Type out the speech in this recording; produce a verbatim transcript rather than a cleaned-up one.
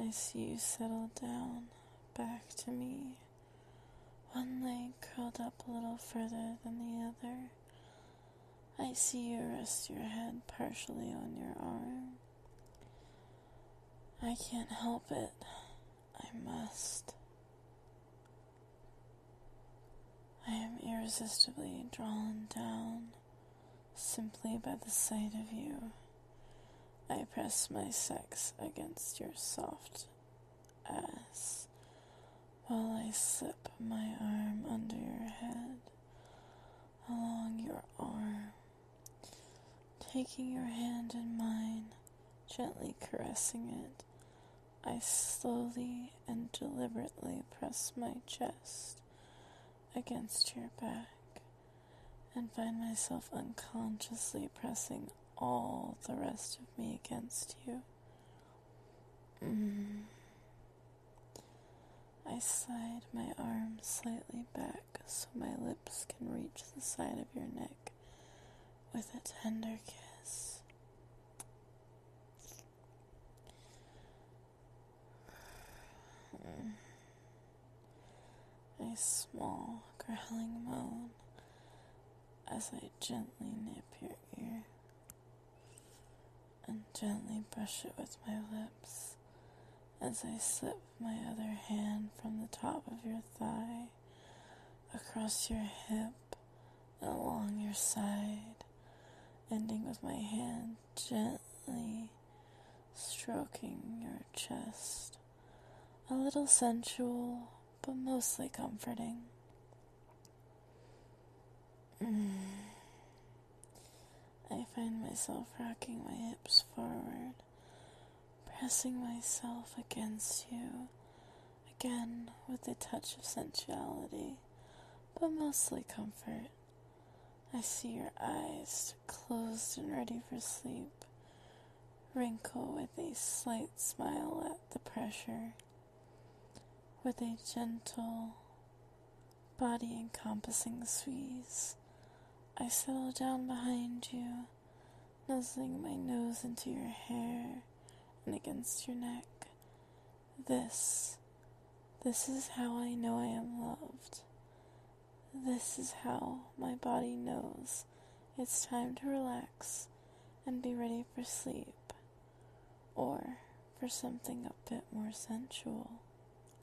I see you settle down back to me, one leg curled up a little further than the other. I see you rest your head partially on your arm. I can't help it. I must. I am irresistibly drawn down simply by the sight of you. I press my sex against your soft ass while I slip my arm under your head, along your arm, taking your hand in mine, gently caressing it. I slowly and deliberately press my chest against your back and find myself unconsciously pressing all the rest of me against you. Mm. I slide my arm slightly back so my lips can reach the side of your neck with a tender kiss. Mm. A small growling moan as I gently nip your ear and gently brush it with my lips as I slip my other hand from the top of your thigh across your hip and along your side, ending with my hand gently stroking your chest, a little sensual but mostly comforting. Mm. I find myself rocking my hips forward, pressing myself against you, again with a touch of sensuality, but mostly comfort. I see your eyes, closed and ready for sleep, wrinkle with a slight smile at the pressure. With a gentle, body-encompassing squeeze, I settle down behind you, nuzzling my nose into your hair and against your neck. This, this is how I know I am loved. This is how my body knows it's time to relax and be ready for sleep, or for something a bit more sensual.